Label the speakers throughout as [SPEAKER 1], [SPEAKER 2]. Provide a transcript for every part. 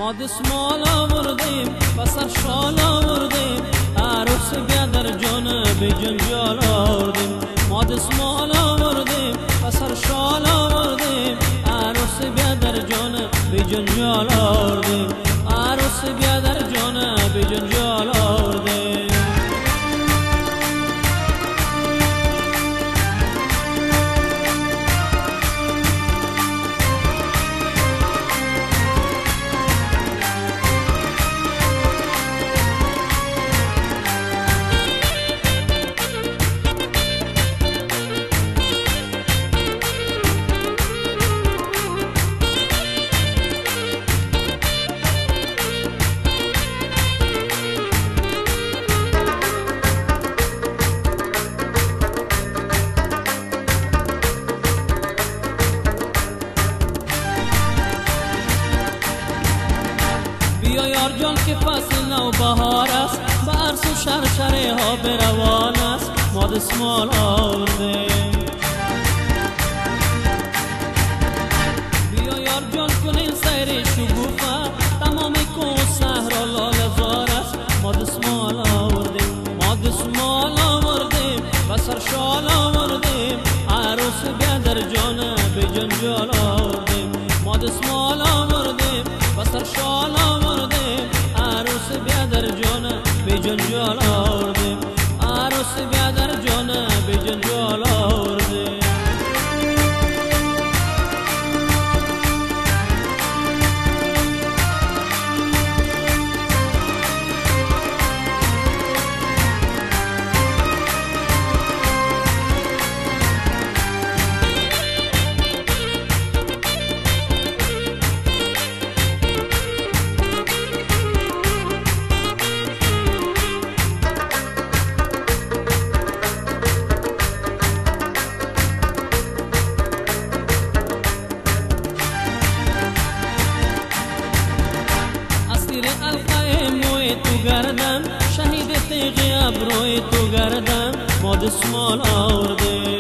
[SPEAKER 1] ما دستمال آوردیم و سر شال آوردیم، عروس بیا در جانب جنجال آوردیم. ما دستمال آوردیم و سر شال آوردیم، عروس بیا در جانب جنجال آوردیم، عروس بیا در جانب جنجال آوردیم. بیا یار جان که فصل نو بهار است، برس و شرشره ها بروان است. ما دستمال آوردیم. بیا یار جان کنیم سیر شگوفه، تمام کوه صحرا لاله زار است. ما دستمال آوردیم. ما دستمال آوردیم و سر شال آوردیم، عروس بیا در جانب جنجال آوردیم. ما دستمال آوردیم و سر شال آوردیم، عروس بیا در جانب جنجال آوردیم، عروس بیا در جانب جنجال آوردیم. تو گردم شهید تیغ ابروی تو گردم، ما دستمال آوردیم.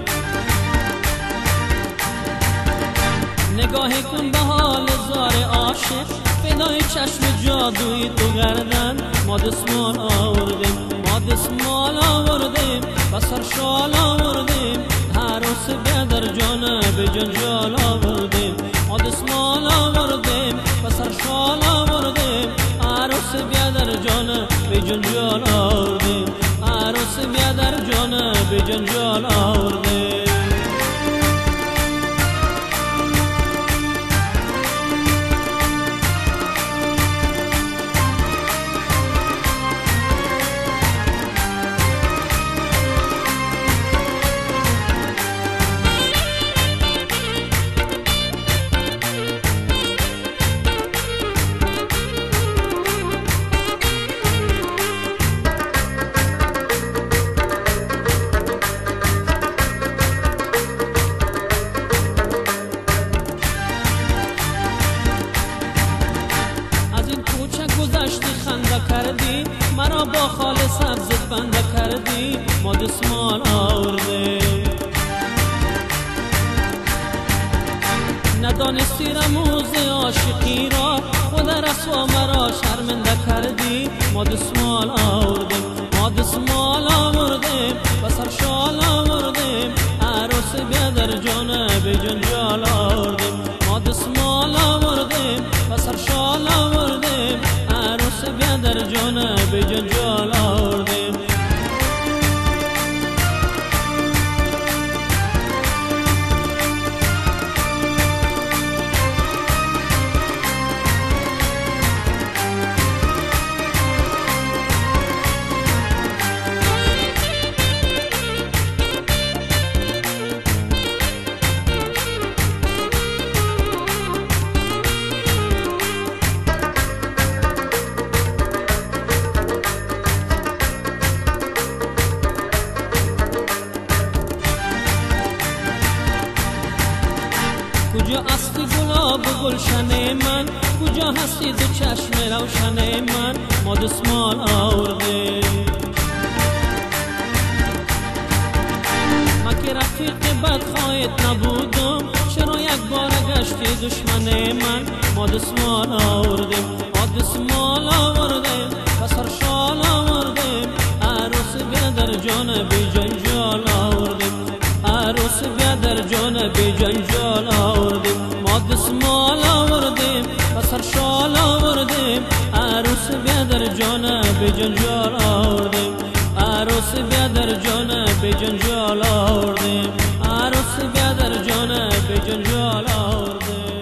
[SPEAKER 1] نگاهی کن به حال زار عاشق، فدای چشم جادوی تو گردم، ما دستمال آوردیم. ما دستمال آوردیم و سر شال آوردیم، عروس بیا در جانب جنجال آوردیم. ما دستمال آوردیم و سر شال آوردیم، عروس بیا در جانب جنجال آوردیم، عروس بیا در جانب جنجال آوردیم. خنده کردی مرا با خال سبزت بنده کردی، ما دستمال آوردیم. ندانستی رموز عاشقی را، خود رسوا مرا شرمنده کردی، ما دستمال آوردیم. ما دستمال آوردیم و سر شال آوردیم، عروس بیا در جانب جنجال آوردیم. ما دستمال آوردیم و سر شال آوردیم، عروس بیا در جانب جنجال آوردیم. کجا هستی گلاب و گلشن من، کجا هستی دو چشم روشن من، ما دستمال آوردیم. من که اگه رفیق بد خواهد نبودم چرا یک بار گشتی دشمن من؟ ما دستمال آوردیم، ما دستمال آوردیم و سرشال آوردیم، عروس بیا در جان بی جنجال آوردیم، عروس بیا در جان بی جنجال آوردیم، ما دستمال آوردیم و سرشال آوردیم، عروس بیا در جان بی جنجال آوردیم، عروس بیا در جان بی جنجال آوردیم، عروس بیا در جان بی جنجال آوردیم.